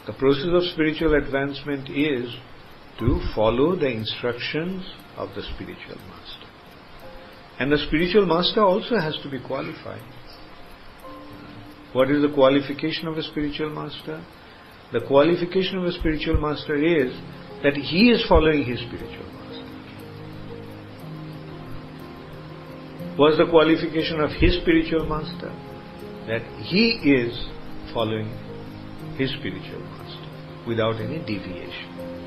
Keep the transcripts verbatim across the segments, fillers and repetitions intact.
The process of spiritual advancement is to follow the instructions of the spiritual master. And the spiritual master also has to be qualified. What is the qualification of a spiritual master? The qualification of a spiritual master is that he is following his spiritual master. What's the qualification of his spiritual master? That he is following his spiritual master without any deviation.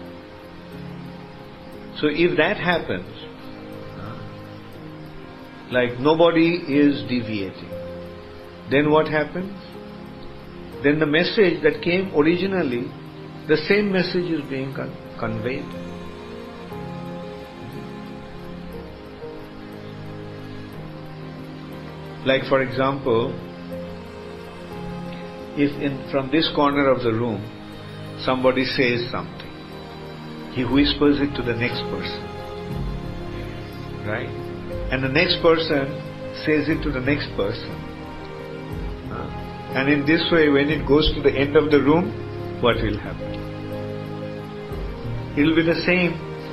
So if that happens, like nobody is deviating, then what happens? Then the message that came originally, the same message is being con- conveyed. Like for example, if in from this corner of the room somebody says something, he whispers it to the next person, right? And the next person says it to the next person. And in this way, when it goes to the end of the room, what will happen? It will be the same.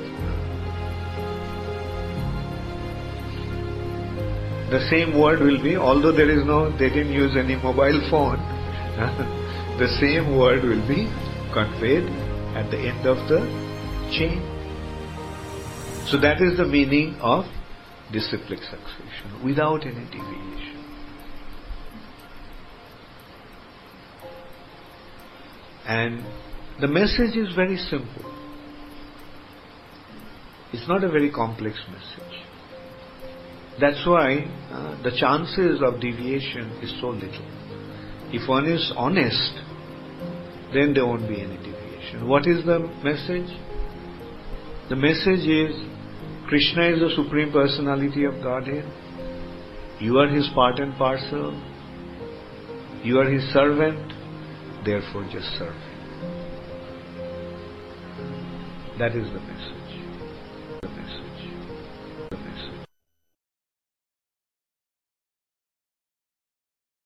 The same word will be, although there is no, they didn't use any mobile phone, the same word will be conveyed at the end of the chain. So that is the meaning of disciplic succession, without any deviation. And the message is very simple. It's not a very complex message. That's why uh, the chances of deviation is so little. If one is honest, then there won't be any deviation. What is the message? The message is, Krishna is the Supreme Personality of Godhead. You are His part and parcel. You are His servant. Therefore just serve Him. That is the message.